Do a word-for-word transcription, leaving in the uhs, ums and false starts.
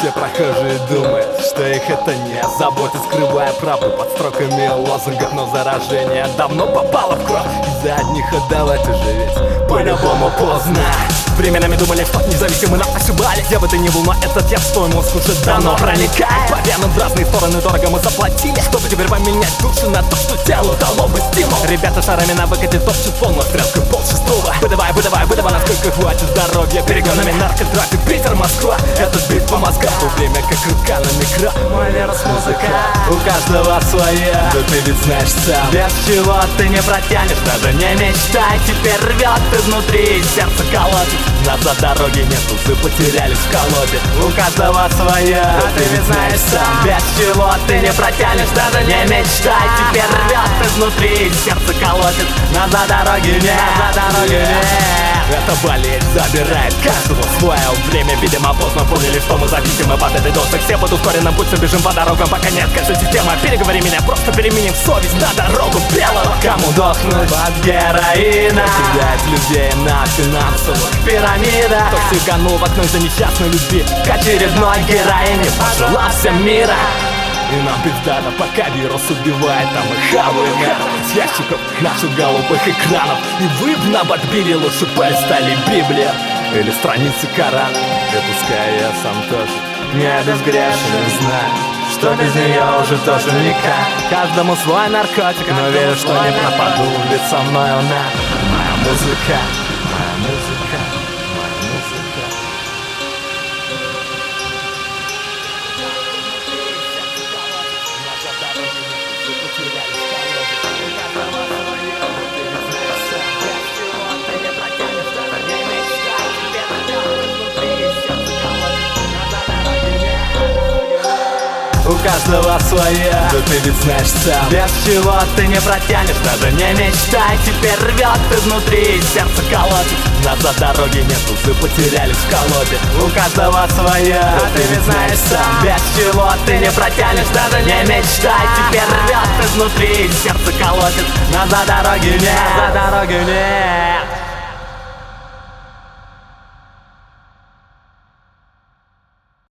Все прохожие думают, что их это не заботит, скрывая правду под строками лозунгов. Но заражение давно попало в кровь, из-за одних отдавать уже ведь по-любому поздно. Временами думали, что независимы, но ошибались. Где бы ты ни был, но этот текст в твой мозг уже давно проникает. По венам в разные стороны дорого мы заплатили, чтобы теперь поменять души на то, что телу дало бы стимул. Ребята шарами на выкате топчут полную стрелку полшестого. Выдавай, выдавай, выдавай, насколько хватит здоровья. Перегонами наркотрафик, Питер, Москва. Этот бит по мозгам, время как рука на микро. Мой вирус музыка, у каждого своя. Да ты ведь знаешь сам, без чего ты не протянешь. Даже не мечтай, теперь рвет изнутри, сердце колотит. Назад дороги нету, вы потерялись в колоде. У каждого своя, а ты ведь знаешь сам, без чего ты не протянешь. Даже не мечтай, теперь рвет изнутри, сердце колотит. Назад дороги нет, назад дороги нет. Эта болезнь забирает каждого в свое время. Видимо, поздно поняли, что мы зависимы от этой досы. Все под ускоренным путем бежим по дорогам, пока нет каждой системы. Переговори меня, просто переменим совесть на дорогу белого. Кому дохнуть от героина, кидает людей на финансовых пирамидах. Кто сиганул в окно из-за несчастной любви к очередной героине, пожелав всем мира. И нам пиздата, пока вирус убивает, а мы хаваем это с ящиков наших голубых экранов. И вы б нам отбили, лучше полистали Библию или страницы Корана. И пускай я сам тоже не безгрешен, знаю, что без нее уже тоже никак. Каждому свой наркотик, но верю, что не пропаду, ведь со мной она, моя музыка, моя музыка, моя музыка. У каждого своя, да ты ведь знаешь сам, без чего ты не протянешь. Даже не мечтай, теперь рвет изнутри, сердце колотит. Назад дороги нету, вы потерялись в колоде. У каждого своя, да ты ведь знаешь сам, без чего ты не протянешь. Даже не мечтай, теперь рвет изнутри, сердце колотит. Назад дороги нет, назад дороги нет.